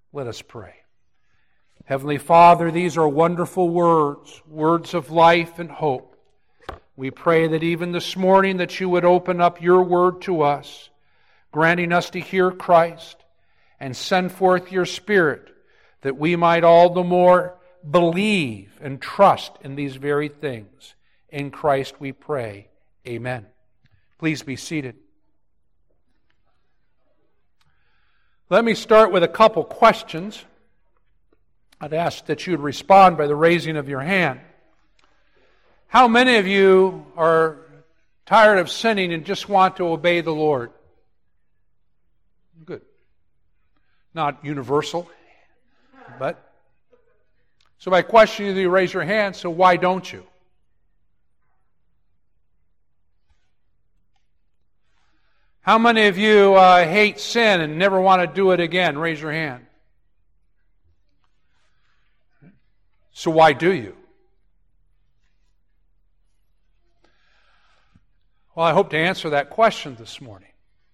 Let us pray. Heavenly Father, these are wonderful words, words of life and hope. We pray that even this morning that you would open up your word to us, granting us to hear Christ, and send forth your Spirit, that we might all the more believe and trust in these very things. In Christ we pray. Amen. Please be seated. Let me start with a couple questions. I'd ask that you'd respond by the raising of your hand. How many of you are tired of sinning and just want to obey the Lord? Good. Not universal, but... So my question is, you raise your hand, so why don't you? How many of you hate sin and never want to do it again? Raise your hand. So why do you? Well, I hope to answer that question this morning.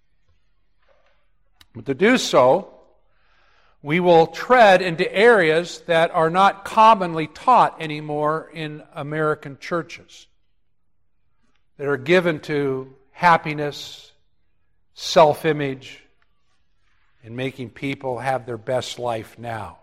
But to do so, we will tread into areas that are not commonly taught anymore in American churches, that are given to happiness, self-image, and making people have their best life now.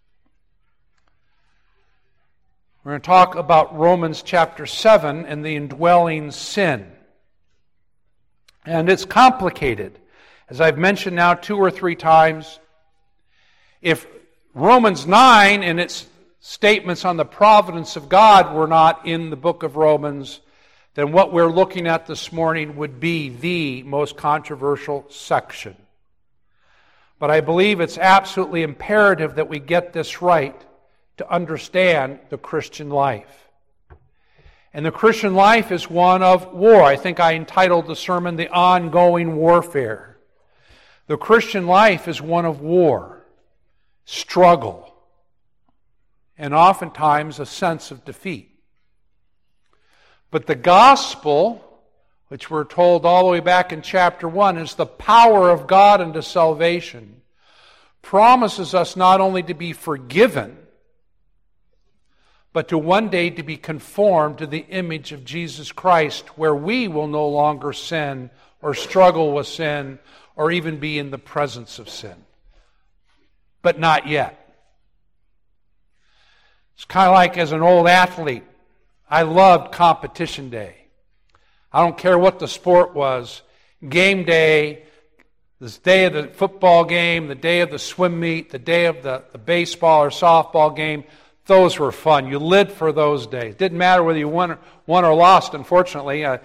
We're going to talk about Romans chapter 7 and the indwelling sin. And it's complicated. As I've mentioned now 2 or 3 times, if Romans 9 and its statements on the providence of God were not in the book of Romans, then what we're looking at this morning would be the most controversial section. But I believe it's absolutely imperative that we get this right to understand the Christian life. And the Christian life is one of war. I think I entitled the sermon, The Ongoing Warfare. The Christian life is one of war, struggle, and oftentimes a sense of defeat. But the gospel, which we're told all the way back in chapter 1, is the power of God unto salvation, promises us not only to be forgiven, but to one day to be conformed to the image of Jesus Christ, where we will no longer sin or struggle with sin or even be in the presence of sin. But not yet. It's kind of like as an old athlete, I loved competition day. I don't care what the sport was. Game day, this day of the football game, the day of the swim meet, the day of the baseball or softball game, those were fun. You lived for those days. Didn't matter whether you won or lost, unfortunately. It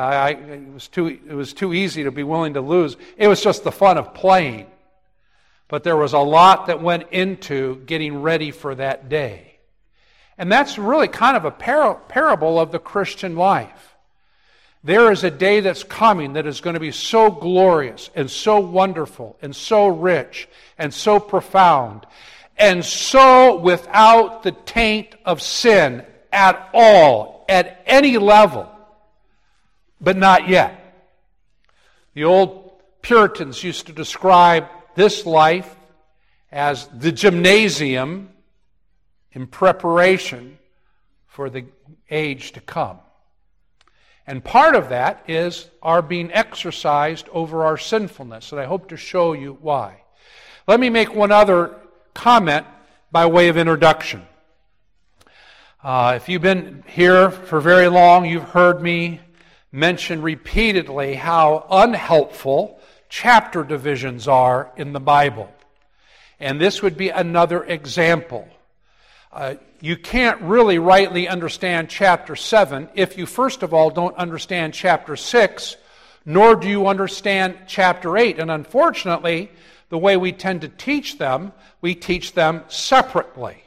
was too easy to be willing to lose. It was just the fun of playing. But there was a lot that went into getting ready for that day. And that's really kind of a parable of the Christian life. There is a day that's coming that is going to be so glorious and so wonderful and so rich and so profound and so without the taint of sin at all, at any level, but not yet. The old Puritans used to describe this life as the gymnasium in preparation for the age to come. And part of that is our being exercised over our sinfulness, and I hope to show you why. Let me make one other comment by way of introduction. If you've been here for very long, you've heard me mention repeatedly how unhelpful chapter divisions are in the Bible. And this would be another example. You can't really rightly understand chapter 7 if you first of all don't understand chapter 6, nor do you understand chapter 8. And unfortunately, the way we tend to teach them, we teach them separately.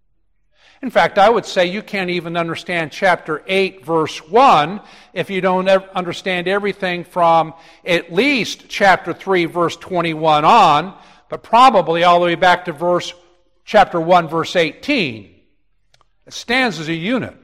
In fact, I would say you can't even understand chapter 8, verse 1, if you don't understand everything from at least chapter 3, verse 21 on, but probably all the way back to chapter 1, verse 18. It stands as a unit.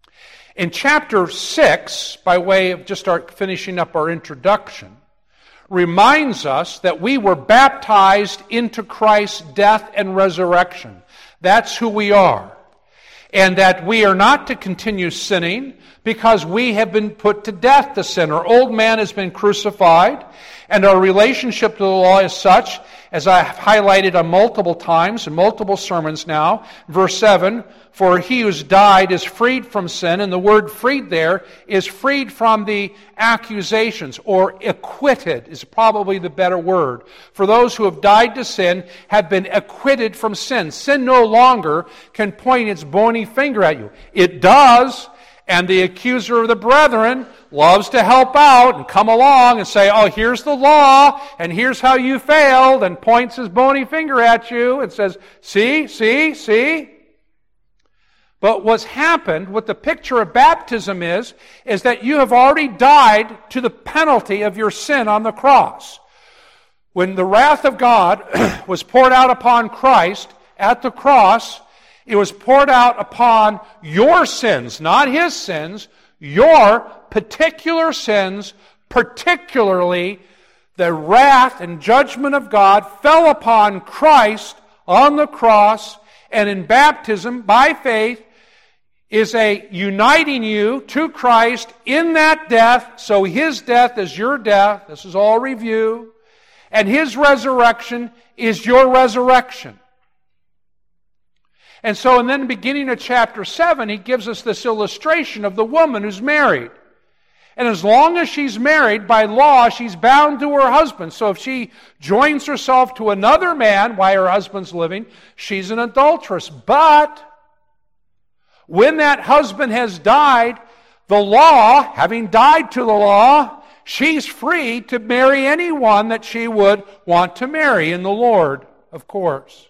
In chapter 6, by way of just finishing up our introduction, reminds us that we were baptized into Christ's death and resurrection. That's who we are. And that we are not to continue sinning because we have been put to death to sin. Our old man has been crucified, and our relationship to the law is such, as I have highlighted on multiple times in multiple sermons now. Verse 7, for he who's died is freed from sin, and the word freed there is freed from the accusations, or acquitted is probably the better word. For those who have died to sin have been acquitted from sin. Sin no longer can point its bony finger at you. It does, and the accuser of the brethren loves to help out and come along and say, oh, here's the law, and here's how you failed, and points his bony finger at you and says, see? But what's happened, what the picture of baptism is that you have already died to the penalty of your sin on the cross. When the wrath of God was poured out upon Christ at the cross, it was poured out upon your sins, not his sins, your particular sins, particularly the wrath and judgment of God fell upon Christ on the cross, and in baptism, by faith, is a uniting you to Christ in that death, so his death is your death. This is all review. And his resurrection is your resurrection. And so, and then the beginning of chapter 7, he gives us this illustration of the woman who's married. And as long as she's married, by law, she's bound to her husband. So if she joins herself to another man while her husband's living, she's an adulteress. But when that husband has died, the law, having died to the law, she's free to marry anyone that she would want to marry in the Lord, of course.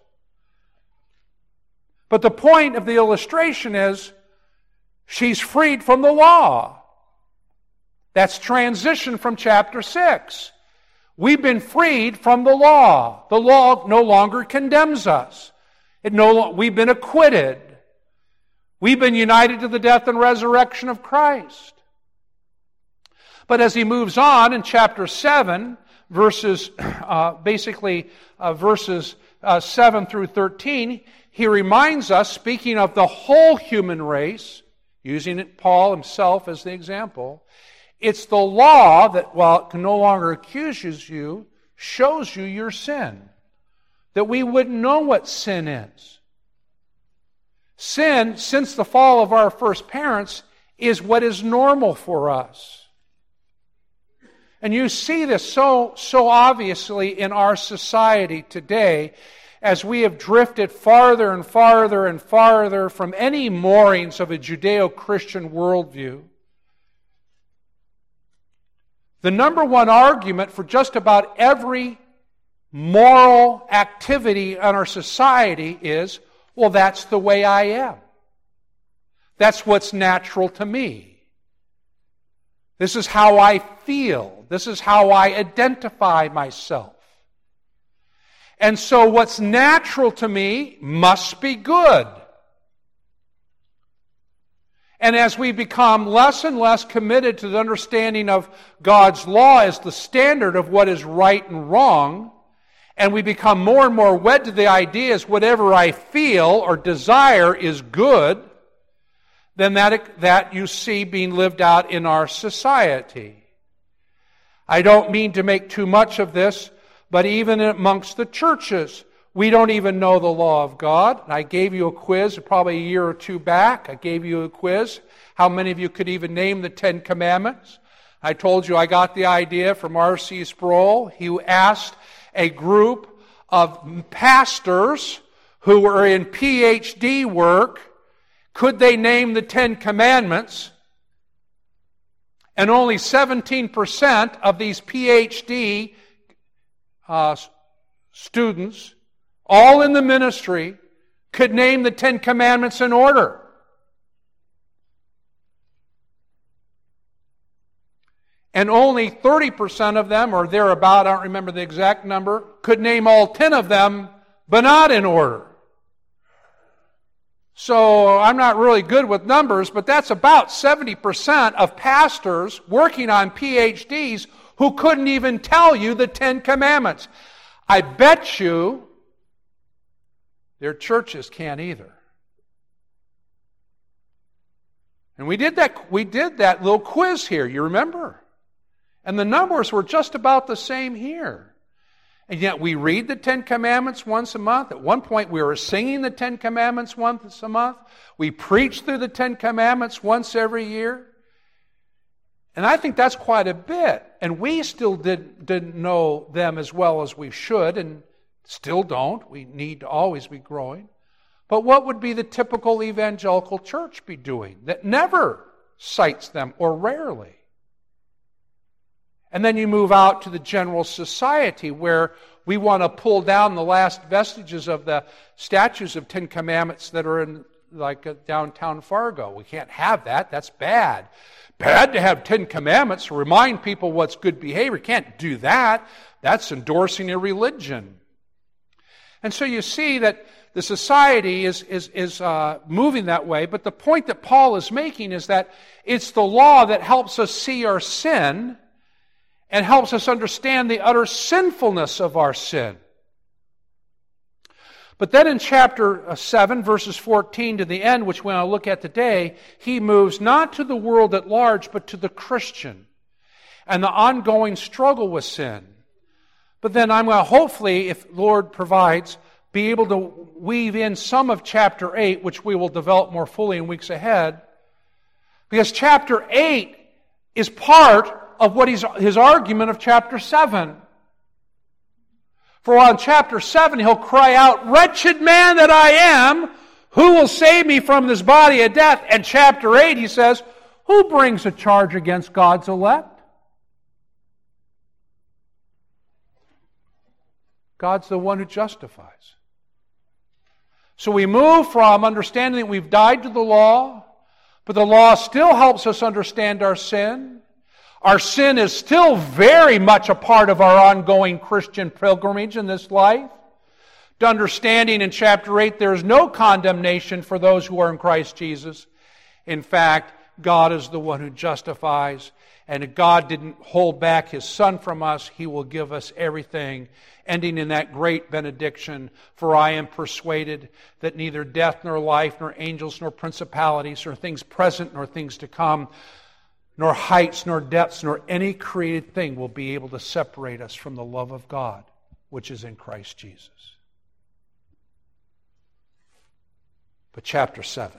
But the point of the illustration is she's freed from the law. That's transition from chapter 6. We've been freed from the law. The law no longer condemns us. We've been acquitted. We've been united to the death and resurrection of Christ. But as he moves on in chapter 7, verses 7 through 13, he reminds us, speaking of the whole human race, using Paul himself as the example, it's the law that, while it can no longer accuse you, shows you your sin. That we wouldn't know what sin is. Sin, since the fall of our first parents, is what is normal for us. And you see this so obviously in our society today, as we have drifted farther and farther and farther from any moorings of a Judeo-Christian worldview. The number one argument for just about every moral activity in our society is, well, that's the way I am. That's what's natural to me. This is how I feel. This is how I identify myself. And so what's natural to me must be good. And as we become less and less committed to the understanding of God's law as the standard of what is right and wrong, and we become more and more wed to the ideas whatever I feel or desire is good, then that you see being lived out in our society. I don't mean to make too much of this, but even amongst the churches, we don't even know the law of God. I gave you a quiz probably a year or two back. I gave you a quiz. How many of you could even name the 10 Commandments? I told you I got the idea from R.C. Sproul. He asked a group of pastors who were in PhD work, could they name the 10 Commandments? And only 17% of these PhD students, all in the ministry, could name the 10 Commandments in order. And only 30% of them, or thereabout, I don't remember the exact number, could name all 10 of them, but not in order. So I'm not really good with numbers, but that's about 70% of pastors working on PhDs who couldn't even tell you the 10 Commandments. I bet you their churches can't either. And we did that little quiz here, you remember? And the numbers were just about the same here. And yet we read the 10 Commandments once a month. At one point we were singing the 10 Commandments once a month. We preached through the 10 Commandments once every year. And I think that's quite a bit. And we still didn't know them as well as we should, and still don't. We need to always be growing. But what would be the typical evangelical church be doing that never cites them, or rarely? And then you move out to the general society where we want to pull down the last vestiges of the statues of 10 Commandments that are in downtown Fargo. We can't have that. That's bad. Bad to have 10 Commandments to remind people what's good behavior. Can't do that. That's endorsing a religion. And so you see that the society is moving that way. But the point that Paul is making is that it's the law that helps us see our sin and helps us understand the utter sinfulness of our sin. But then in chapter 7, verses 14 to the end, which we're going to look at today, he moves not to the world at large, but to the Christian and the ongoing struggle with sin. But then I'm going to hopefully, if the Lord provides, be able to weave in some of chapter 8, which we will develop more fully in weeks ahead. Because chapter 8 is part of what his argument of chapter 7. For while in chapter 7 he'll cry out, "Wretched man that I am, who will save me from this body of death?" And chapter 8 he says, "Who brings a charge against God's elect?" God's the one who justifies. So we move from understanding that we've died to the law, but the law still helps us understand our sin. Our sin is still very much a part of our ongoing Christian pilgrimage in this life. To understanding in chapter 8, there is no condemnation for those who are in Christ Jesus. In fact, God is the one who justifies. And if God didn't hold back His Son from us, He will give us everything, ending in that great benediction, "For I am persuaded that neither death nor life, nor angels nor principalities, nor things present nor things to come, nor heights nor depths, nor any created thing will be able to separate us from the love of God, which is in Christ Jesus." But chapter 7.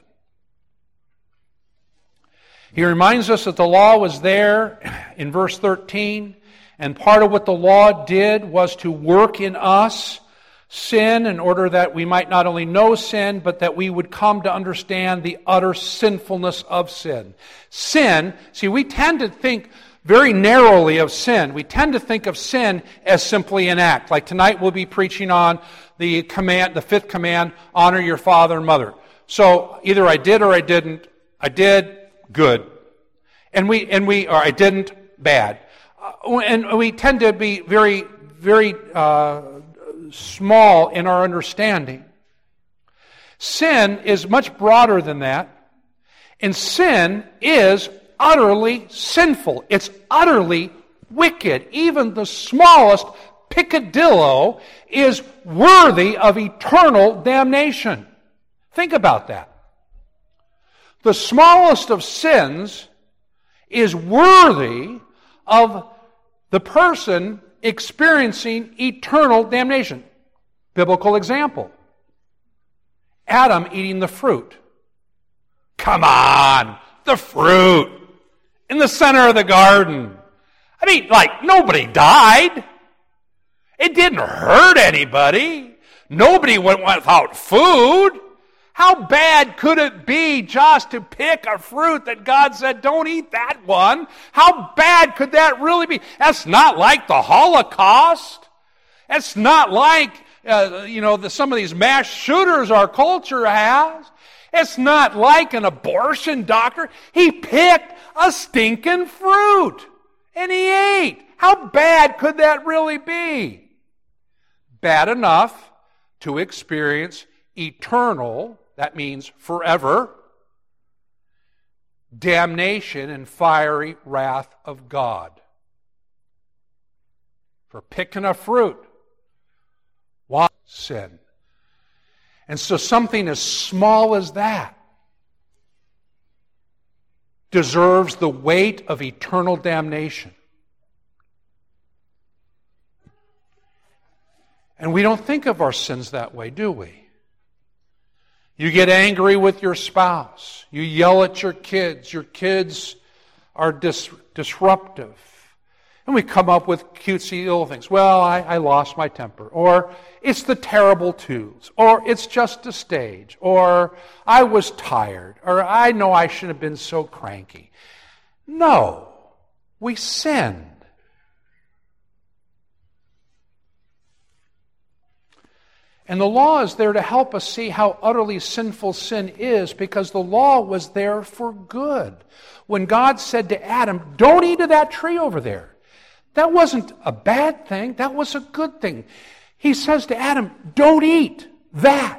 He reminds us that the law was there in verse 13, and part of what the law did was to work in us sin in order that we might not only know sin, but that we would come to understand the utter sinfulness of sin. Sin, see, we tend to think very narrowly of sin. We tend to think of sin as simply an act. Like tonight we'll be preaching on the fifth command, honor your father and mother. So either I did or I didn't. I did, good. Or I didn't, bad. And we tend to be very, very small in our understanding. Sin is much broader than that. And sin is utterly sinful. It's utterly wicked. Even the smallest peccadillo is worthy of eternal damnation. Think about that. The smallest of sins is worthy of the person experiencing eternal damnation. Biblical example. Adam eating the fruit. Come on, the fruit in the center of the garden. I mean, nobody died. It didn't hurt anybody. Nobody went without food. How bad could it be just to pick a fruit that God said, don't eat that one? How bad could that really be? That's not like the Holocaust. That's not like, some of these mass shooters our culture has. It's not like an abortion doctor. He picked a stinking fruit and he ate. How bad could that really be? Bad enough to experience eternal, that means forever, damnation and fiery wrath of God. for picking a fruit. Why? Sin. And so something as small as that deserves the weight of eternal damnation. And we don't think of our sins that way, do we? You get angry with your spouse. You yell at your kids. Your kids are disruptive. And we come up with cutesy little things. Well, I lost my temper. Or it's the terrible twos. Or it's just a stage. Or I was tired. Or I know I shouldn't have been so cranky. No, we sinned. And the law is there to help us see how utterly sinful sin is, because the law was there for good. When God said to Adam, don't eat of that tree over there, that wasn't a bad thing, that was a good thing. He says to Adam, don't eat that.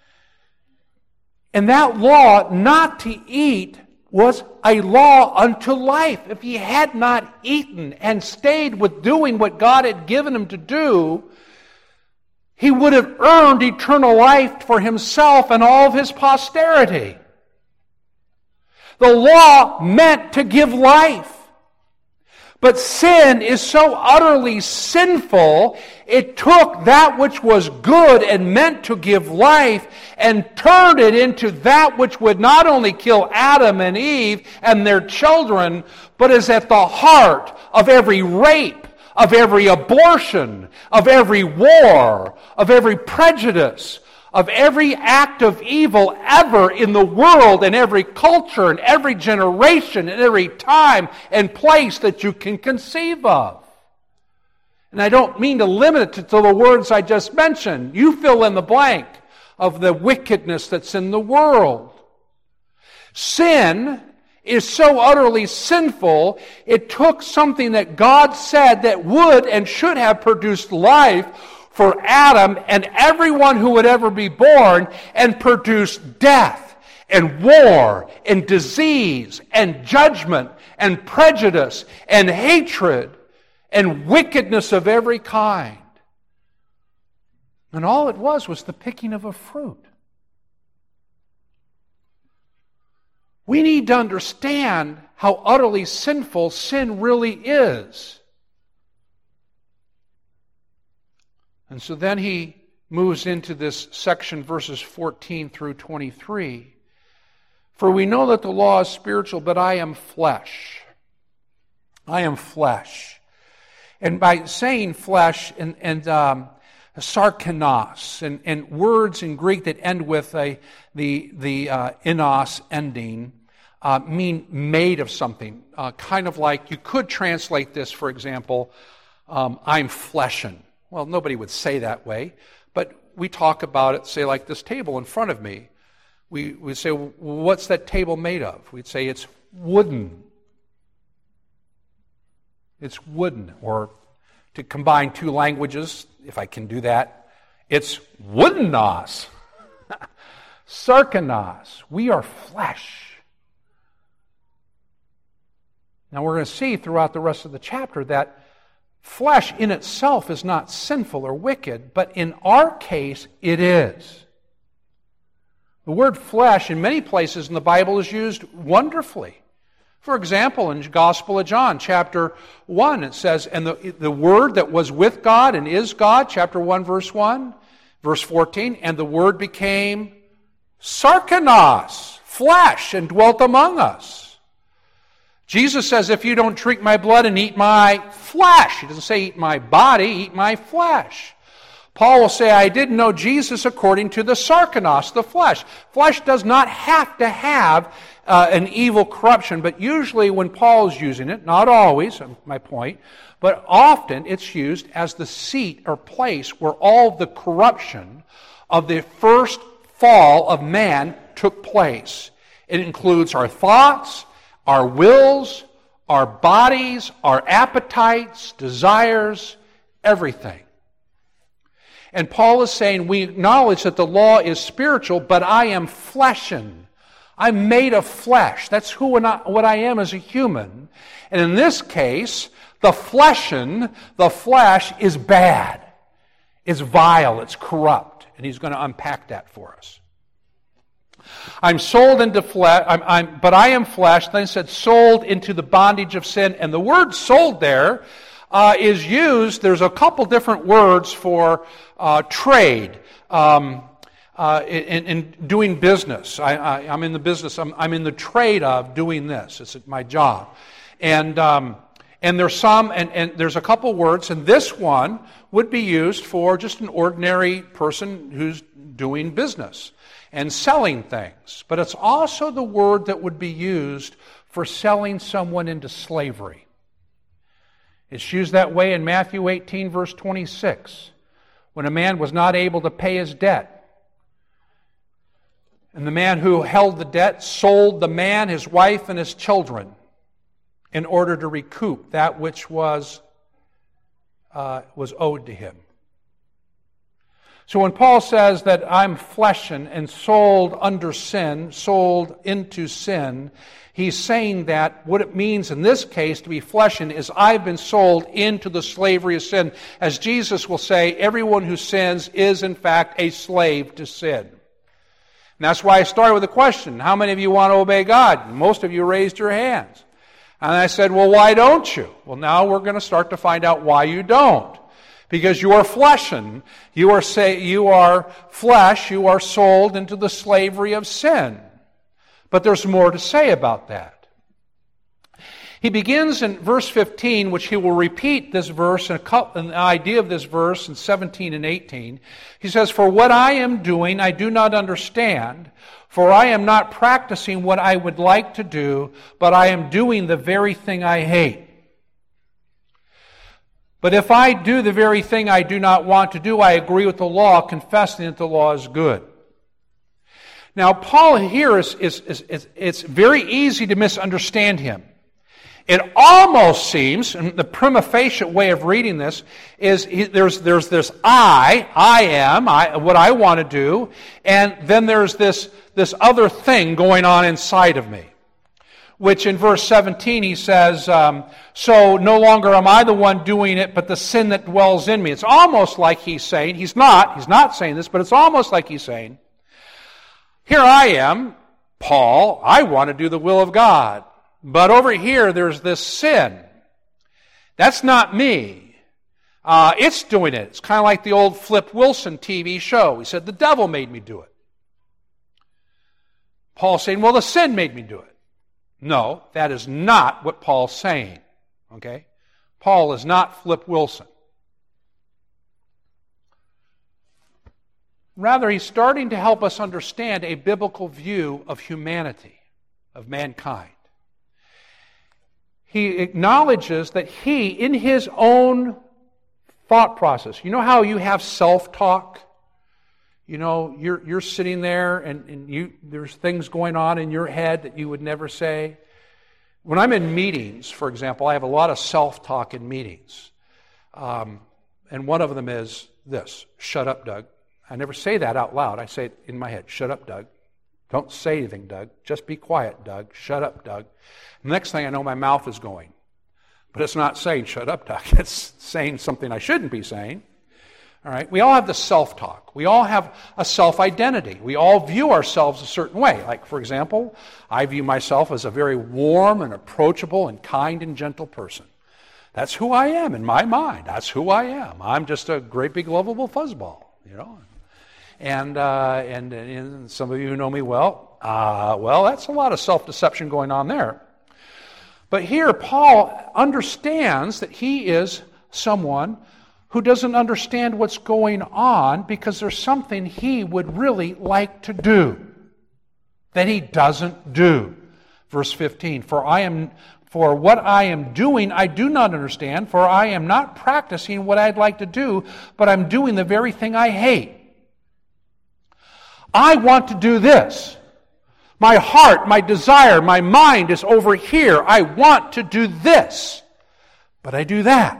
And that law not to eat was a law unto life. If he had not eaten and stayed with doing what God had given him to do, he would have earned eternal life for himself and all of his posterity. The law meant to give life. But sin is so utterly sinful, it took that which was good and meant to give life and turned it into that which would not only kill Adam and Eve and their children, but is at the heart of every rape, of every abortion, of every war, of every prejudice, of every act of evil ever in the world, in every culture, in every generation, in every time and place that you can conceive of. And I don't mean to limit it to the words I just mentioned. You fill in the blank of the wickedness that's in the world. Sin is so utterly sinful, it took something that God said that would and should have produced life for Adam and everyone who would ever be born, and produced death and war and disease and judgment and prejudice and hatred and wickedness of every kind. And all it was the picking of a fruit. We need to understand how utterly sinful sin really is. And so then he moves into this section, verses 14 through 23. For we know that the law is spiritual, but I am flesh. I am flesh. And by saying flesh and sarkanos, and words in Greek that end with the inos ending, mean made of something. Kind of like, you could translate this, for example, I'm fleshin'. Well, nobody would say that way, but we talk about it, say like this table in front of me. We say, well, what's that table made of? We'd say it's wooden. It's wooden. Or to combine two languages, if I can do that, it's woodenos. Sarkanos. We are flesh. Now we're going to see throughout the rest of the chapter that flesh in itself is not sinful or wicked, but in our case it is. The word flesh in many places in the Bible is used wonderfully. For example, in the Gospel of John, chapter 1, it says, and the Word that was with God and is God, chapter 1, verse 1, verse 14, and the Word became sarkanos, flesh, and dwelt among us. Jesus says, if you don't drink my blood and eat my flesh, he doesn't say eat my body, eat my flesh. Paul will say, I didn't know Jesus according to the sarkanos, the flesh. Flesh does not have to have an evil corruption, but usually when Paul's using it, not always, my point, but often it's used as the seat or place where all the corruption of the first fall of man took place. It includes our thoughts, our wills, our bodies, our appetites, desires, everything. And Paul is saying, we acknowledge that the law is spiritual, but I am fleshen. I'm made of flesh. That's what I am as a human. And in this case, The flesh is bad. It's vile. It's corrupt. And he's going to unpack that for us. I'm sold into flesh, but I am flesh. Then he said, sold into the bondage of sin. And the word sold there is used. There's a couple different words for trade in doing business. I'm in the business. I'm in the trade of doing this. It's my job. And there's there's a couple words, and this one would be used for just an ordinary person who's doing business and selling things. But it's also the word that would be used for selling someone into slavery. It's used that way in Matthew 18, verse 26, when a man was not able to pay his debt. And the man who held the debt sold the man, his wife, and his children in order to recoup that which was owed to him. So when Paul says that I'm fleshen and sold under sin, sold into sin, he's saying that what it means in this case to be fleshen is I've been sold into the slavery of sin. As Jesus will say, everyone who sins is in fact a slave to sin. And that's why I started with the question, how many of you want to obey God? And most of you raised your hands. And I said, well, why don't you? Well, now we're going to start to find out why you don't. Because you are fleshen, you are flesh, you are sold into the slavery of sin. But there's more to say about that. He begins in verse 15, which he will repeat this verse and the idea of this verse in 17 and 18. He says, for what I am doing I do not understand, for I am not practicing what I would like to do, but I am doing the very thing I hate. But if I do the very thing I do not want to do, I agree with the law, confessing that the law is good. Now, Paul here it's very easy to misunderstand him. It almost seems, and the prima facie way of reading this is there's this I am, what I want to do, and then there's this other thing going on inside of me. Which in verse 17 he says, so no longer am I the one doing it, but the sin that dwells in me. It's almost like he's saying, he's not saying this, but it's almost like he's saying, here I am, Paul, I want to do the will of God. But over here there's this sin. That's not me. It's doing it. It's kind of like the old Flip Wilson TV show. He said, the devil made me do it. Paul's saying, well, the sin made me do it. No, that is not what Paul's saying. Okay? Paul is not Flip Wilson. Rather, he's starting to help us understand a biblical view of humanity, of mankind. He acknowledges that he, in his own thought process, you know how you have self-talk? You know, you're sitting there and there's things going on in your head that you would never say. When I'm in meetings, for example, I have a lot of self-talk in meetings. And one of them is this, shut up, Doug. I never say that out loud. I say it in my head, shut up, Doug. Don't say anything, Doug. Just be quiet, Doug. Shut up, Doug. The next thing I know, my mouth is going. But it's not saying, shut up, Doug. It's saying something I shouldn't be saying. All right? We all have the self-talk. We all have a self-identity. We all view ourselves a certain way. Like, for example, I view myself as a very warm and approachable and kind and gentle person. That's who I am in my mind. That's who I am. I'm just a great big lovable fuzzball, you know. And some of you who know me well, that's a lot of self-deception going on there. But here, Paul understands that he is someone who doesn't understand what's going on because there's something he would really like to do that he doesn't do. Verse 15, for what I am doing I do not understand, for I am not practicing what I'd like to do, but I'm doing the very thing I hate. I want to do this. My heart, my desire, my mind is over here. I want to do this, but I do that.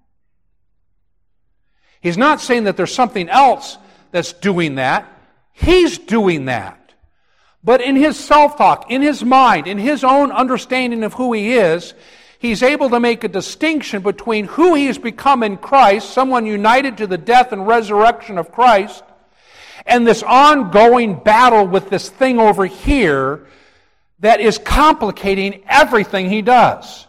He's not saying that there's something else that's doing that. He's doing that. But in his self-talk, in his mind, in his own understanding of who he is, He's able to make a distinction between who he has become in Christ, someone united to the death and resurrection of Christ, and this ongoing battle with this thing over here that is complicating everything he does.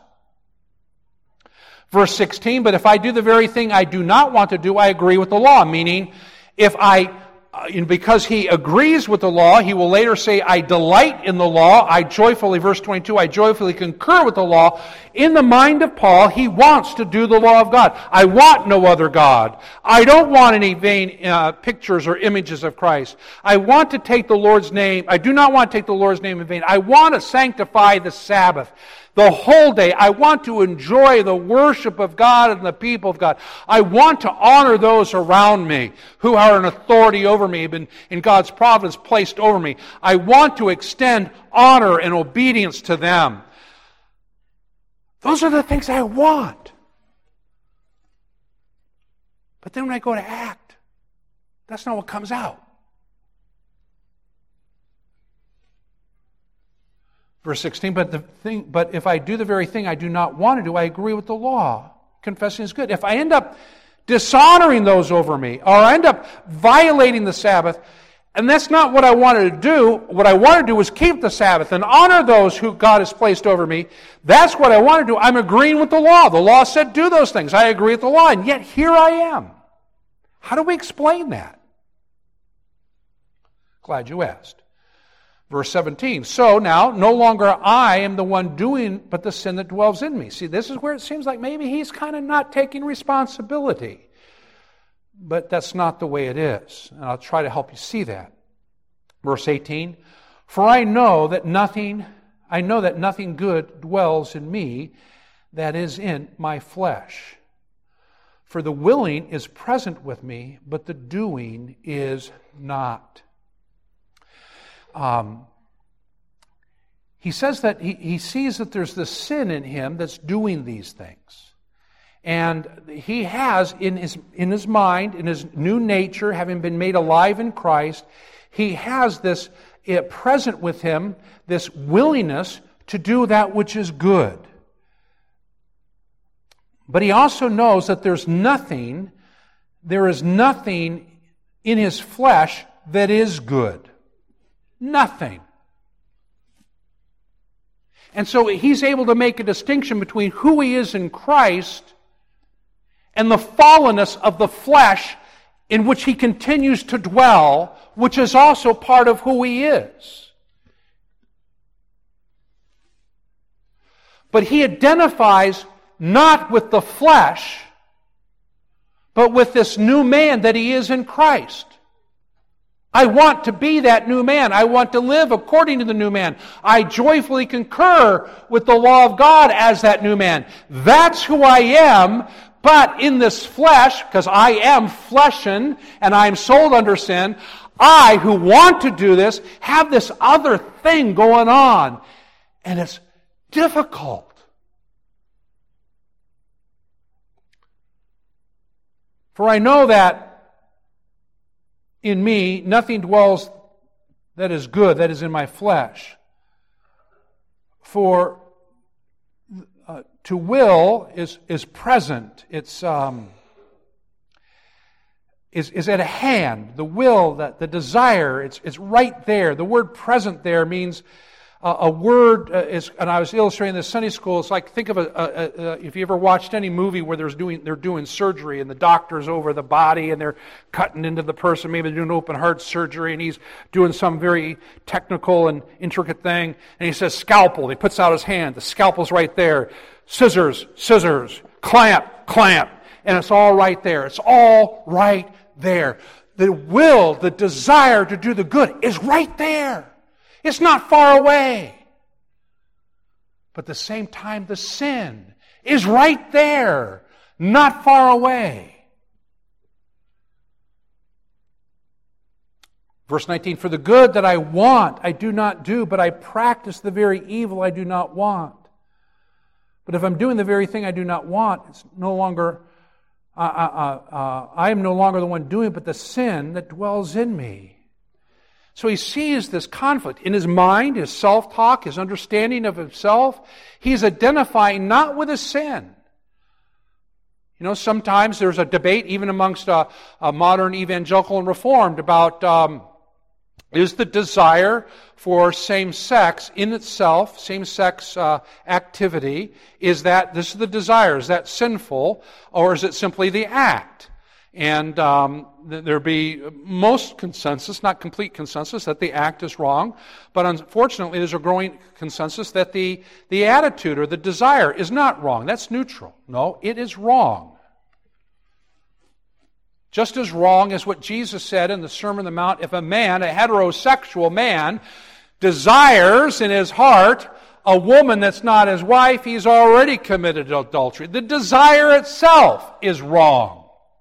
Verse 16, but if I do the very thing I do not want to do, I agree with the law. Meaning, because he agrees with the law, he will later say, I delight in the law. Verse 22, I joyfully concur with the law. In the mind of Paul, he wants to do the law of God. I want no other God. I don't want any vain pictures or images of Christ. I want to take the Lord's name. I do not want to take the Lord's name in vain. I want to sanctify the Sabbath. The whole day, I want to enjoy the worship of God and the people of God. I want to honor those around me who are an authority over me, been in God's providence placed over me. I want to extend honor and obedience to them. Those are the things I want. But then when I go to act, that's not what comes out. Verse 16, but if I do the very thing I do not want to do, I agree with the law. Confessing is good. If I end up dishonoring those over me, or I end up violating the Sabbath, and that's not what I wanted to do. What I want to do is keep the Sabbath and honor those who God has placed over me. That's what I want to do. I'm agreeing with the law. The law said do those things. I agree with the law, and yet here I am. How do we explain that? Glad you asked. Verse 17, so now, no longer I am the one doing, but the sin that dwells in me. See, this is where it seems like maybe he's kind of not taking responsibility. But that's not the way it is. And I'll try to help you see that. Verse 18, for I know that nothing good dwells in me, that is in my flesh. For the willing is present with me, but the doing is not. He says that he sees that there's this sin in him that's doing these things. And he has in his mind, in his new nature, having been made alive in Christ, he has this present with him, this willingness to do that which is good. But he also knows that there is nothing in his flesh that is good. Nothing. And so he's able to make a distinction between who he is in Christ and the fallenness of the flesh in which he continues to dwell, which is also part of who he is. But he identifies not with the flesh, but with this new man that he is in Christ. I want to be that new man. I want to live according to the new man. I joyfully concur with the law of God as that new man. That's who I am, but in this flesh, because I am fleshen and I am sold under sin, I, who want to do this, have this other thing going on. And it's difficult. For I know that in me, nothing dwells that is good, that is in my flesh. For to will is present. It's is at a hand. The will, the desire, it's right there. The word present there means a word is, and I was illustrating this Sunday school. It's like, think of if you ever watched any movie where they're doing surgery and the doctor's over the body and they're cutting into the person. Maybe they're doing open heart surgery and he's doing some very technical and intricate thing. And he says scalpel. He puts out his hand. The scalpel's right there. Scissors, clamp. And it's all right there. It's all right there. The will, the desire to do the good is right there. It's not far away. But at the same time, the sin is right there, not far away. Verse 19, for the good that I want, I do not do, but I practice the very evil I do not want. But if I'm doing the very thing I do not want, it's no longer, I am no longer the one doing it, but the sin that dwells in me. So he sees this conflict in his mind, his self-talk, his understanding of himself. He's identifying not with his sin. You know, sometimes there's a debate even amongst a modern evangelical and reformed about is the desire for same-sex in itself, same-sex activity, is this the desire? Is that sinful? Or is it simply the act? And there be most consensus, not complete consensus, that the act is wrong. But unfortunately, there's a growing consensus that the attitude or the desire is not wrong. That's neutral. No, it is wrong. Just as wrong as what Jesus said in the Sermon on the Mount, if a man, a heterosexual man, desires in his heart a woman that's not his wife, he's already committed adultery. The desire itself is wrong.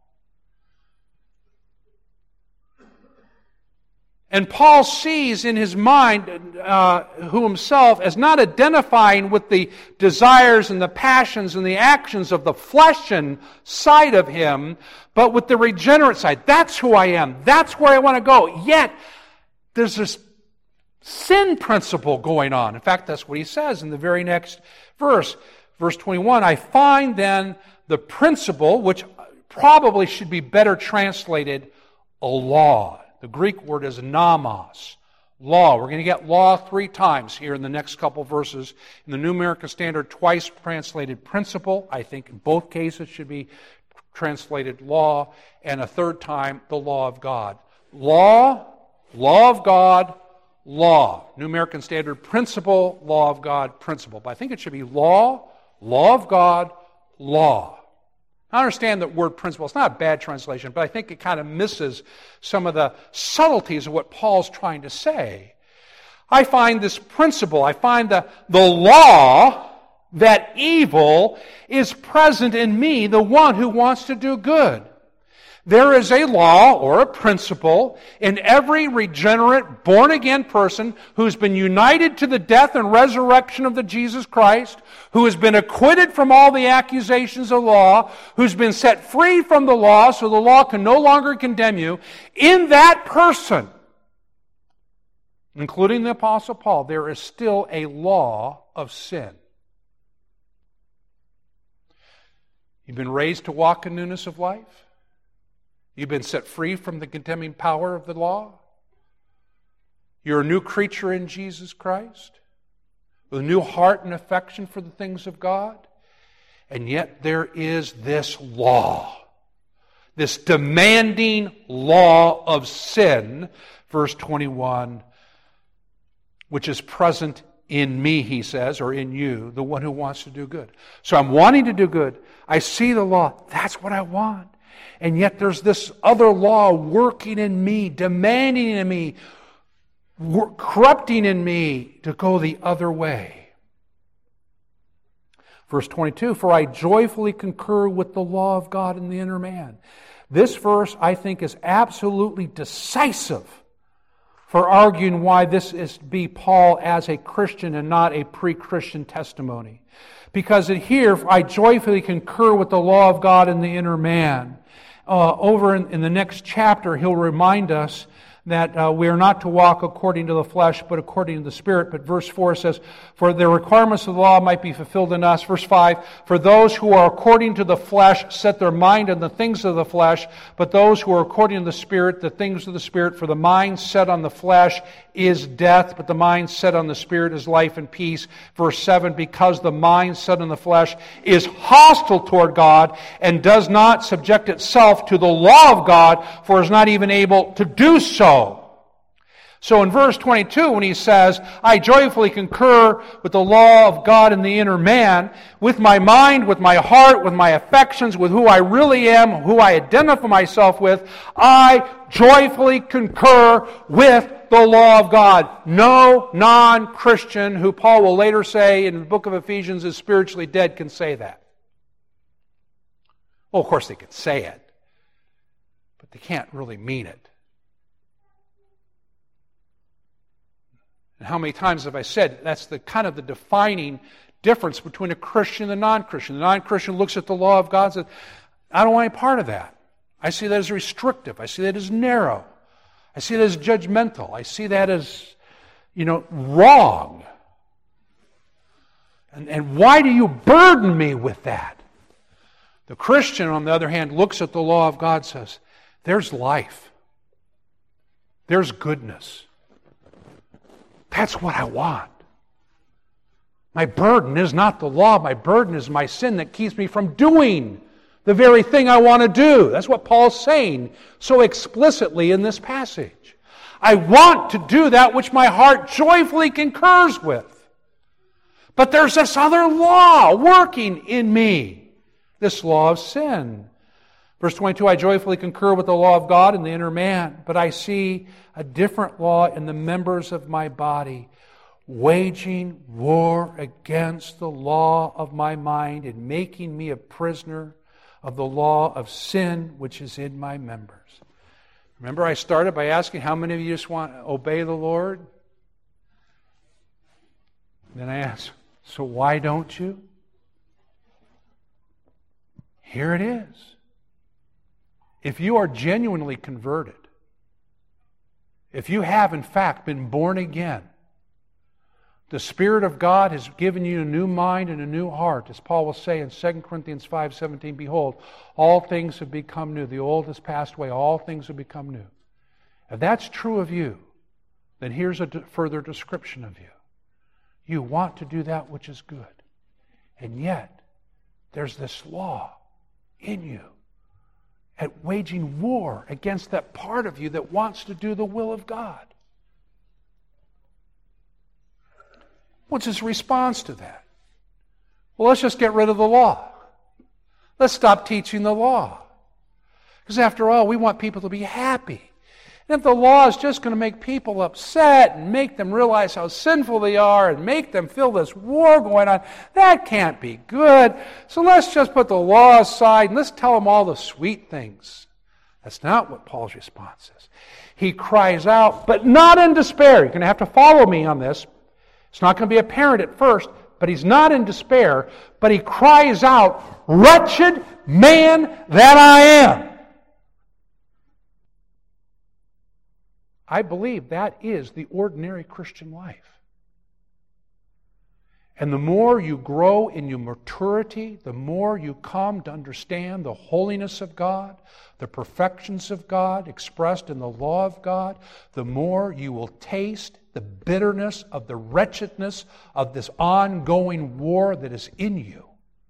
And Paul sees in his mind who himself as not identifying with the desires and the passions and the actions of the flesh and side of him, but with the regenerate side. That's who I am. That's where I want to go. Yet, there's this sin principle going on. In fact, that's what he says in the very next verse. Verse 21, I find then the principle, which probably should be better translated, a law. The Greek word is nomos, law. We're going to get law 3 times here in the next couple verses. In the New American Standard, twice translated principle. I think in both cases should be translated law. And a third time, the law of God. Law, law of God, law. New American Standard, principle, law of God, principle. But I think it should be law, law of God, law. I understand that word principle. It's not a bad translation, but I think it kind of misses some of the subtleties of what Paul's trying to say. I find this principle, I find the law that evil is present in me, the one who wants to do good. There is a law or a principle in every regenerate, born-again person who's been united to the death and resurrection of the Jesus Christ, who has been acquitted from all the accusations of law, who's been set free from the law so the law can no longer condemn you. In that person, including the Apostle Paul, there is still a law of sin. You've been raised to walk in newness of life. You've been set free from the condemning power of the law. You're a new creature in Jesus Christ, with a new heart and affection for the things of God. And yet there is this law, this demanding law of sin, verse 21, which is present in me, he says, or in you, the one who wants to do good. So I'm wanting to do good. I see the law. That's what I want. And yet there's this other law working in me, demanding in me, corrupting in me to go the other way. Verse 22, for I joyfully concur with the law of God in the inner man. This verse, I think, is absolutely decisive for arguing why this is to be Paul as a Christian and not a pre-Christian testimony. Because here, I joyfully concur with the law of God in the inner man. Over in the next chapter, he'll remind us that we are not to walk according to the flesh, but according to the Spirit. But verse 4 says, for the requirements of the law might be fulfilled in us. Verse 5, for those who are according to the flesh set their mind on the things of the flesh, but those who are according to the Spirit, the things of the Spirit. For the mind set on the flesh is death, but the mind set on the Spirit is life and peace. Verse 7, because the mind set on the flesh is hostile toward God and does not subject itself to the law of God, for is not even able to do so. So in verse 22, when he says, I joyfully concur with the law of God in the inner man, with my mind, with my heart, with my affections, with who I really am, who I identify myself with, I joyfully concur with the law of God. No non-Christian, who Paul will later say in the book of Ephesians is spiritually dead, can say that. Well, of course they can say it, but they can't really mean it. And how many times have I said that's the kind of the defining difference between a Christian and a non-Christian. The non-Christian looks at the law of God and says, I don't want any part of that. I see that as restrictive. I see that as narrow. I see that as judgmental. I see that as, wrong. And why do you burden me with that? The Christian, on the other hand, looks at the law of God and says, there's life. There's goodness. That's what I want. My burden is not the law. My burden is my sin that keeps me from doing the very thing I want to do. That's what Paul's saying so explicitly in this passage. I want to do that which my heart joyfully concurs with. But there's this other law working in me, this law of sin. Verse 22, I joyfully concur with the law of God in the inner man, but I see a different law in the members of my body, waging war against the law of my mind and making me a prisoner of the law of sin which is in my members. Remember, I started by asking how many of you just want to obey the Lord? Then I asked, so why don't you? Here it is. If you are genuinely converted, if you have in fact been born again, the Spirit of God has given you a new mind and a new heart. As Paul will say in 2 Corinthians 5:17, behold, all things have become new. The old has passed away. All things have become new. If that's true of you, then here's a further description of you. You want to do that which is good. And yet, there's this law in you at waging war against that part of you that wants to do the will of God. What's his response to that? Well, let's just get rid of the law. Let's stop teaching the law. Because after all, we want people to be happy. And if the law is just going to make people upset and make them realize how sinful they are and make them feel this war going on, that can't be good. So let's just put the law aside and let's tell them all the sweet things. That's not what Paul's response is. He cries out, but not in despair. You're going to have to follow me on this. It's not going to be apparent at first, but he's not in despair, but he cries out, wretched man that I am. I believe that is the ordinary Christian life. And the more you grow in your maturity, the more you come to understand the holiness of God, the perfections of God expressed in the law of God, the more you will taste the bitterness of the wretchedness of this ongoing war that is in you.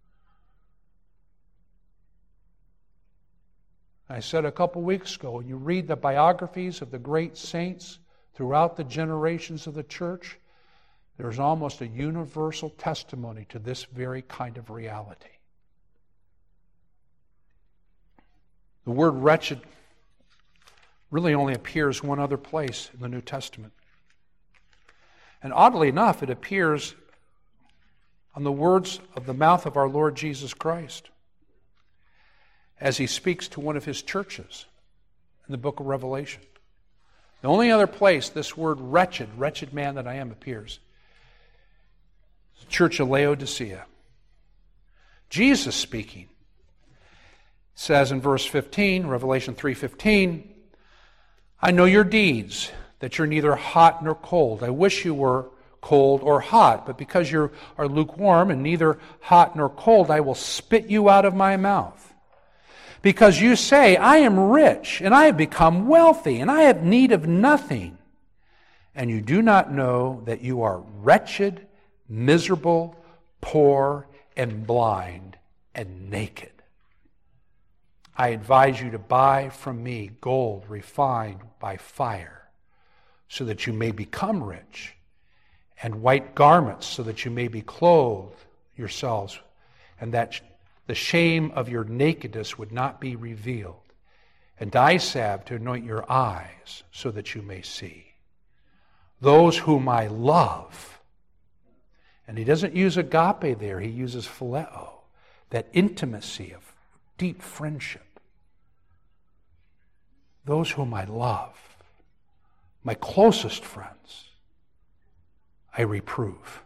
I said a couple weeks ago, when you read the biographies of the great saints throughout the generations of the church, there's almost a universal testimony to this very kind of reality. The word wretched really only appears one other place in the New Testament. And oddly enough, it appears on the words of the mouth of our Lord Jesus Christ as he speaks to one of his churches in the book of Revelation. The only other place this word wretched man that I am, appears is the church of Laodicea. Jesus speaking says in verse 15, Revelation 3:15, I know your deeds, that you're neither hot nor cold. I wish you were cold or hot, but because you are lukewarm and neither hot nor cold, I will spit you out of my mouth. Because you say, I am rich, and I have become wealthy, and I have need of nothing. And you do not know that you are wretched, miserable, poor, and blind, and naked. I advise you to buy from me gold refined by fire, so that you may become rich, and white garments, so that you may be clothed yourselves, and that the shame of your nakedness would not be revealed, and eye salve to anoint your eyes, so that you may see. Those whom I love, and he doesn't use agape there, he uses phileo, that intimacy of deep friendship. Those whom I love, my closest friends, I reprove.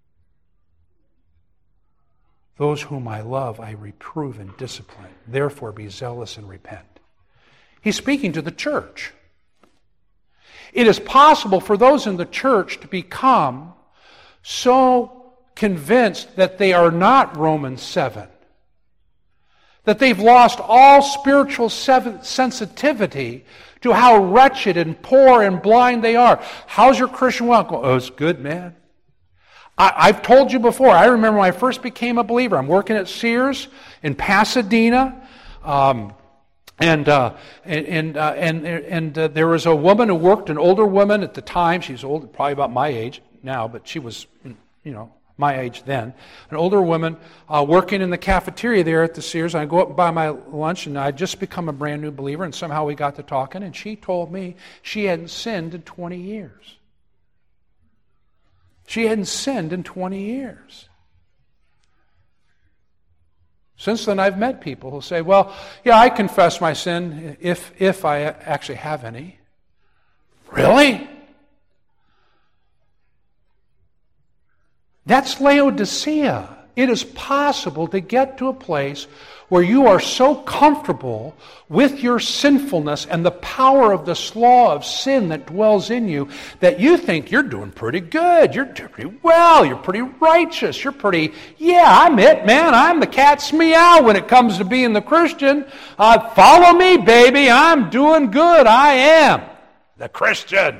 Those whom I love, I reprove and discipline. Therefore, be zealous and repent. He's speaking to the church. It is possible for those in the church to become so convinced that they are not Romans 7, that they've lost all spiritual sensitivity to how wretched and poor and blind they are. How's your Christian walk? Oh, it's good, man. I've told you before, I remember when I first became a believer. I'm working at Sears in Pasadena, and there was a woman who worked, an older woman at the time. She's old, probably about my age now, but she was, my age then. An older woman working in the cafeteria there at the Sears. I go up and buy my lunch, and I'd just become a brand new believer, and somehow we got to talking, and she told me she hadn't sinned in 20 years. She hadn't sinned in 20 years. Since then, I've met people who say, well, yeah, I confess my sin if I actually have any. Really? That's Laodicea. It is possible to get to a place where you are so comfortable with your sinfulness and the power of this law of sin that dwells in you that you think you're doing pretty good. You're doing pretty well. You're pretty righteous. You're pretty, I'm it, man. I'm the cat's meow when it comes to being the Christian. Follow me, baby. I'm doing good. I am the Christian.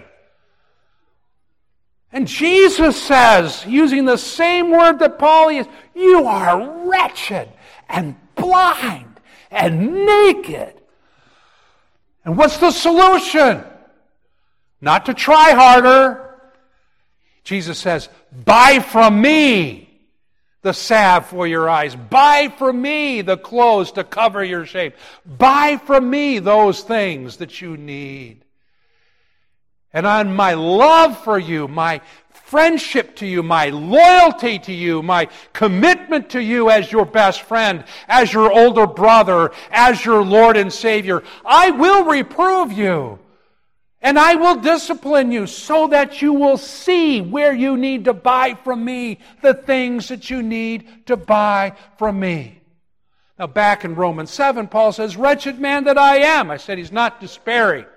And Jesus says, using the same word that Paul used, you are wretched and blind and naked. And what's the solution? Not to try harder. Jesus says, buy from me the salve for your eyes. Buy from me the clothes to cover your shame. Buy from me those things that you need. And on my love for you, my friendship to you, my loyalty to you, my commitment to you as your best friend, as your older brother, as your Lord and Savior, I will reprove you. And I will discipline you so that you will see where you need to buy from me the things that you need to buy from me. Now back in Romans 7, Paul says, wretched man that I am. I said he's not despairing.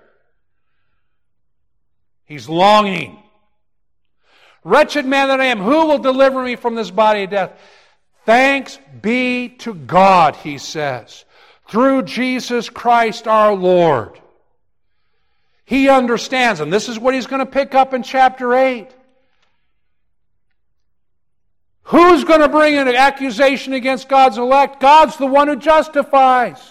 He's longing. Wretched man that I am, who will deliver me from this body of death? Thanks be to God, he says, through Jesus Christ our Lord. He understands, and this is what he's going to pick up in chapter 8. Who's going to bring an accusation against God's elect? God's the one who justifies.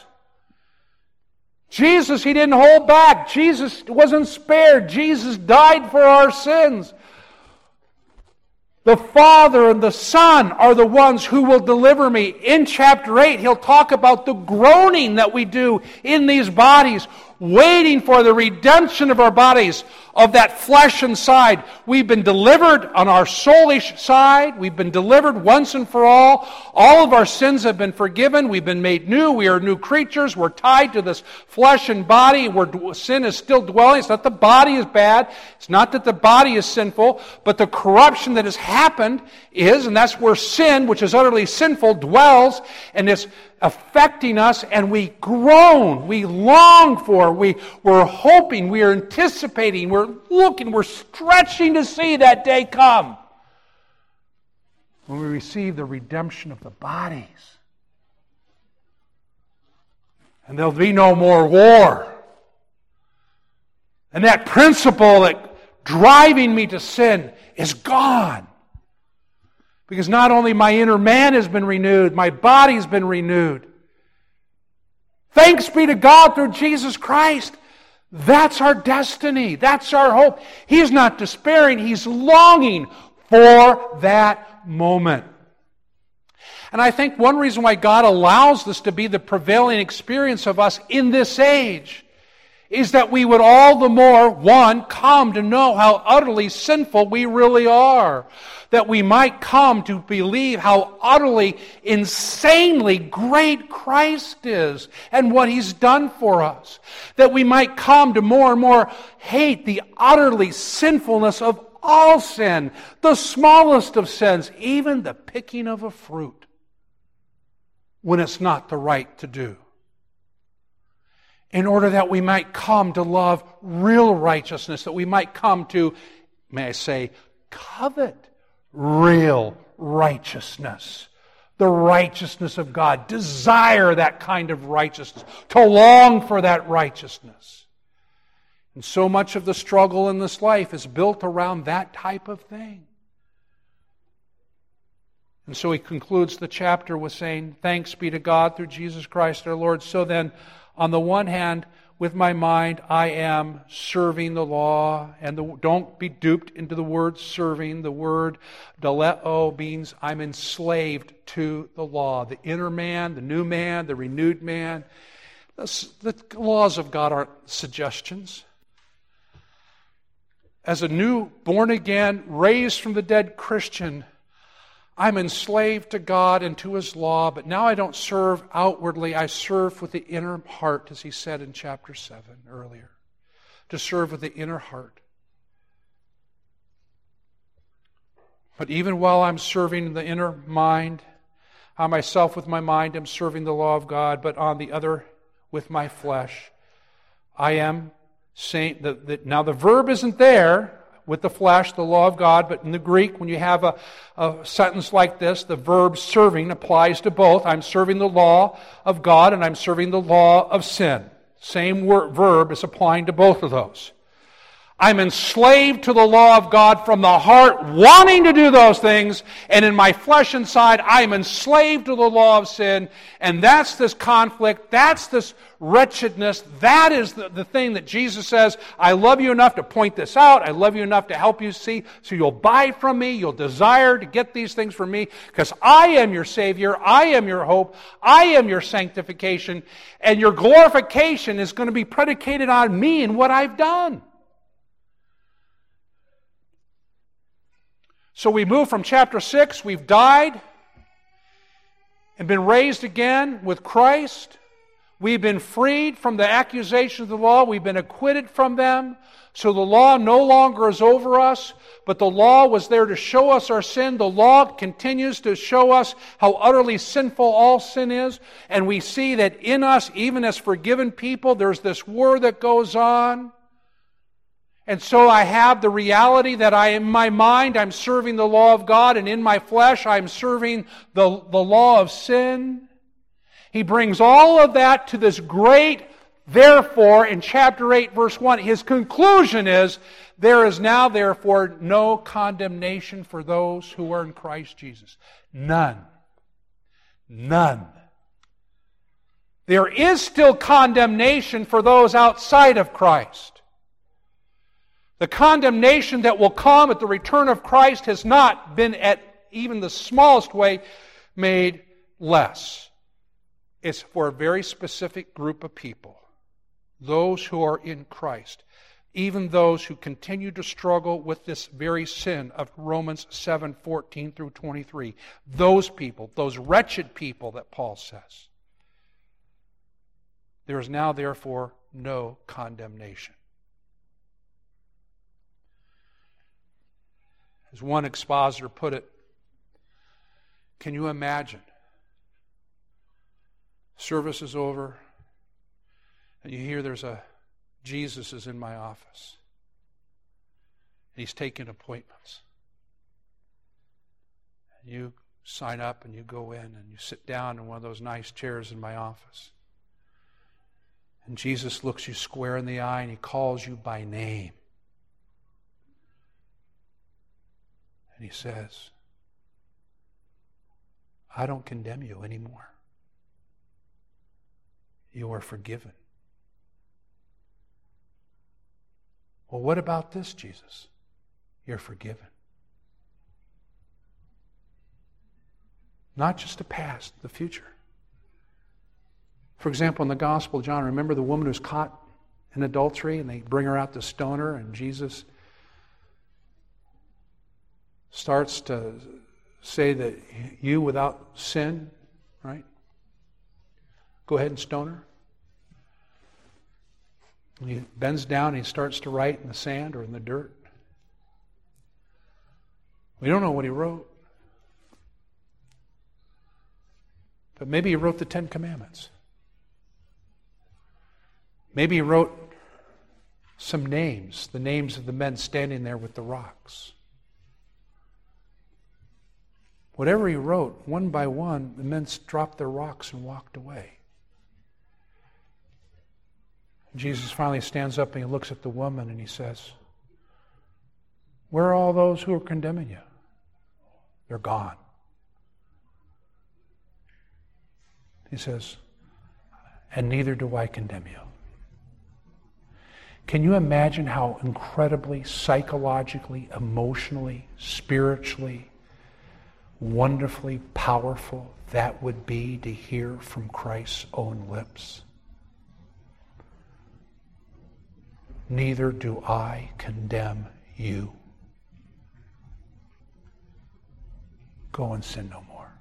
Jesus, he didn't hold back. Jesus wasn't spared. Jesus died for our sins. The Father and the Son are the ones who will deliver me. In chapter 8, he'll talk about the groaning that we do in these bodies, waiting for the redemption of our bodies, of that flesh inside. We've been delivered on our soulish side. We've been delivered once and for all. All of our sins have been forgiven. We've been made new. We are new creatures. We're tied to this flesh and body where sin is still dwelling. It's not the body is bad. It's not that the body is sinful, but the corruption that has happened is, and that's where sin, which is utterly sinful, dwells, and it's affecting us, and we groan, we long for, we're hoping, we're anticipating, we're looking, we're stretching to see that day come when we receive the redemption of the bodies. And there'll be no more war. And that principle that driving me to sin is gone. Because not only my inner man has been renewed, my body's been renewed. Thanks be to God through Jesus Christ. That's our destiny. That's our hope. He's not despairing. He's longing for that moment. And I think one reason why God allows this to be the prevailing experience of us in this age is that we would all the more, one, come to know how utterly sinful we really are. That we might come to believe how utterly, insanely great Christ is and what He's done for us. That we might come to more and more hate the utterly sinfulness of all sin, the smallest of sins, even the picking of a fruit, when it's not the right to do. in order that we might come to love real righteousness, that we might come to, may I say, covet real righteousness. The righteousness of God. Desire that kind of righteousness. To long for that righteousness. And so much of the struggle in this life is built around that type of thing. And so he concludes the chapter with saying, thanks be to God through Jesus Christ our Lord. So then, on the one hand, with my mind, I am serving the law. And don't be duped into the word serving. The word daleo means I'm enslaved to the law. The inner man, the new man, the renewed man. The laws of God aren't suggestions. As a new, born-again, raised from the dead Christian, I'm enslaved to God and to His law, but now I don't serve outwardly. I serve with the inner heart, as he said in chapter 7 earlier. To serve with the inner heart. But even while I'm serving the inner mind, I myself with my mind am serving the law of God, but on the other, with my flesh, I am saying that now the verb isn't there, with the flesh, the law of God, but in the Greek, when you have a sentence like this, the verb serving applies to both. I'm serving the law of God and I'm serving the law of sin. Same verb is applying to both of those. I'm enslaved to the law of God from the heart, wanting to do those things, and in my flesh inside, I'm enslaved to the law of sin, and that's this conflict, that's this wretchedness, that is the thing that Jesus says, I love you enough to point this out, I love you enough to help you see, so you'll buy from me, you'll desire to get these things from me, because I am your Savior, I am your hope, I am your sanctification, and your glorification is going to be predicated on me and what I've done. So we move from chapter 6, we've died and been raised again with Christ. We've been freed from the accusations of the law. We've been acquitted from them. So the law no longer is over us, but the law was there to show us our sin. The law continues to show us how utterly sinful all sin is. And we see that in us, even as forgiven people, there's this war that goes on. And so I have the reality that in my mind, I'm serving the law of God, and in my flesh, I'm serving the law of sin. He brings all of that to this great, therefore, in chapter 8, verse 1. His conclusion is, there is now, therefore, no condemnation for those who are in Christ Jesus. None. None. There is still condemnation for those outside of Christ. The condemnation that will come at the return of Christ has not been at even the smallest way made less. It's for a very specific group of people. Those who are in Christ. Even those who continue to struggle with this very sin of Romans 7:14 through 23. Those people, those wretched people that Paul says. There is now therefore no condemnation. As one expositor put it, can you imagine? Service is over, and you hear Jesus is in my office. He's taking appointments. And you sign up and you go in and you sit down in one of those nice chairs in my office. And Jesus looks you square in the eye and He calls you by name. And He says, I don't condemn you anymore. You are forgiven. Well, what about this, Jesus? You're forgiven. Not just the past, the future. For example, in the Gospel of John, remember the woman who's caught in adultery and they bring her out to stone her, and Jesus starts to say that you without sin, right? Go ahead and stone her. And he bends down and he starts to write in the sand or in the dirt. We don't know what he wrote. But maybe he wrote the 10 Commandments. Maybe he wrote some names, the names of the men standing there with the rocks. Whatever he wrote, one by one, the men dropped their rocks and walked away. Jesus finally stands up and he looks at the woman and he says, "Where are all those who are condemning you?" They're gone. He says, "And neither do I condemn you." Can you imagine how incredibly psychologically, emotionally, spiritually, wonderfully powerful that would be to hear from Christ's own lips? Neither do I condemn you. Go and sin no more.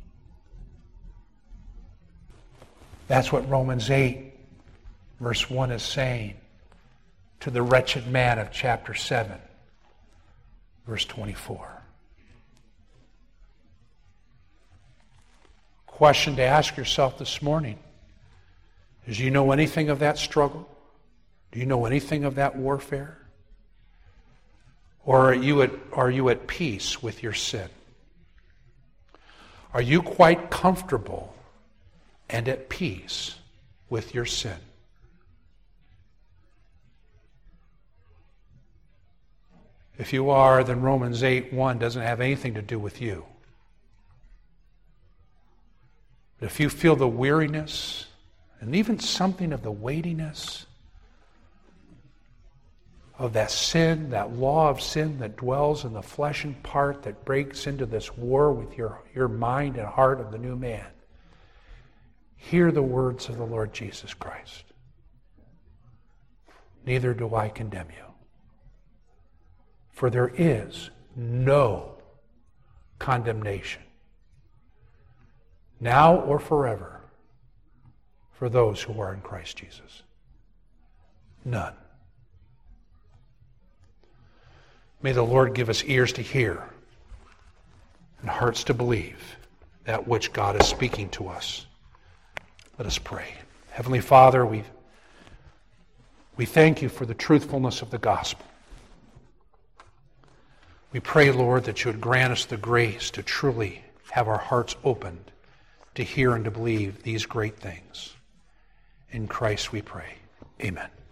That's what Romans 8, verse 1 is saying to the wretched man of chapter 7, verse 24. Question to ask yourself this morning is, do you know anything of that struggle? Do you know anything of that warfare? Or are you at peace with your sin? Are you quite comfortable and at peace with your sin? If you are, then Romans 8:1 doesn't have anything to do with you. But if you feel the weariness and even something of the weightiness of that sin, that law of sin that dwells in the flesh and part, that breaks into this war with your mind and heart of the new man, hear the words of the Lord Jesus Christ. Neither do I condemn you. For there is no condemnation, now or forever, for those who are in Christ Jesus. None. May the Lord give us ears to hear and hearts to believe that which God is speaking to us. Let us pray. Heavenly Father, we thank you for the truthfulness of the gospel. We pray, Lord, that you would grant us the grace to truly have our hearts opened to hear and to believe these great things. In Christ we pray. Amen.